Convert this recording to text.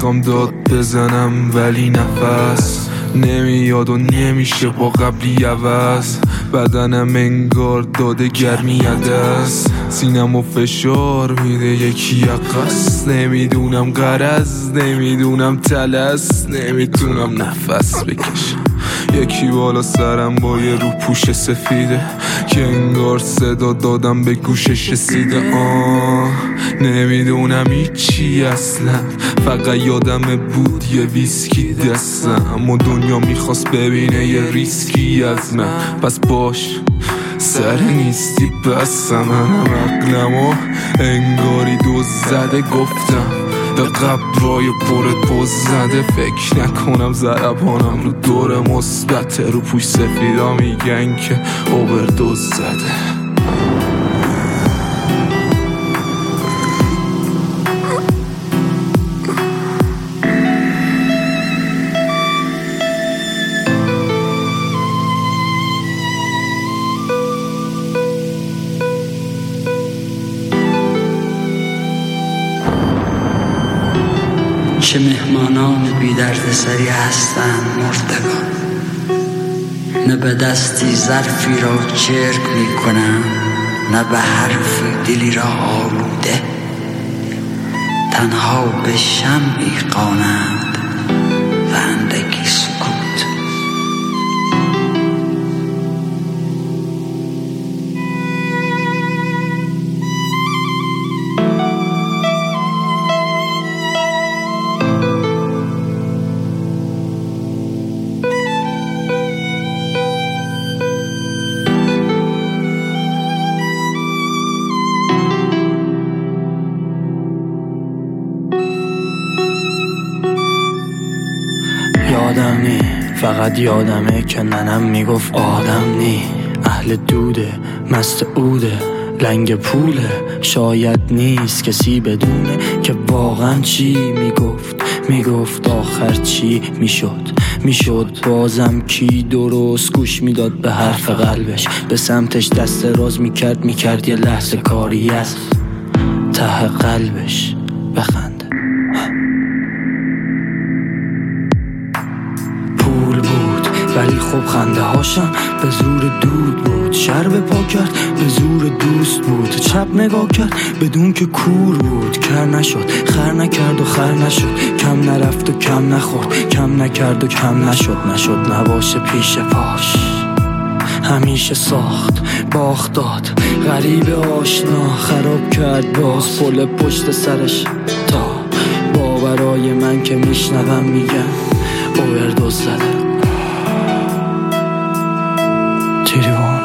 میخوام داد بزنم ولی نفس نمیاد و نمیشه با قبلی عوض. بدنم انگار داده گرمی دست، سینم و فشار میده یکی عقص. نمیدونم غرض، نمیدونم تلس، نمیتونم نفس بکشم. یکی بالا سرم با یه رو پوش سفیده که انگار صدا دادم به گوشش رسیده. نمیدونم هیچی اصلا، فقط یادم بود یه ویسکی دستم و دنیا میخواست ببینه یه ریسکی از من. پس باش سر نیستی بسم، منم عقلم و انگاری دوز زده گفتم به قبرای پرت بز زده. فکر نکنم ضربانم رو دور مثبت، رو پوش سفیدا میگن که اووردوز زده. چه مهمانان بی درد سری هستند مردگان، نه به دستی ظرفی را چرک می کنند، نه به حرفی دلی را آلوده. تنها به شمعی خوانند و اندکی سکوت. یادم نی، فقط یادمه که ننم میگفت آدم نی. اهل دوده، مست اوده، لنگ پوله. شاید نیست کسی بدونه که واقعا چی میگفت آخر چی میشد بازم کی درست گوش میداد به حرف قلبش، به سمتش دست راز میکرد یه لحظه کاری از ته قلبش بخند. ولی خب خنده هاشم به زور دود بود، شر به پا کرد به زور دوست بود. چپ نگاه کرد بدون که کور بود، کر نشد خر نکرد و خر نشد، کم نرفت و کم نخورد، کم نکرد و کم نشد نباشه پیش پاش. همیشه ساخت باخت داد، غریب آشنا خراب کرد باز پل پشت سرش. تا باورای من که میشنوم میگن اووردوز زده.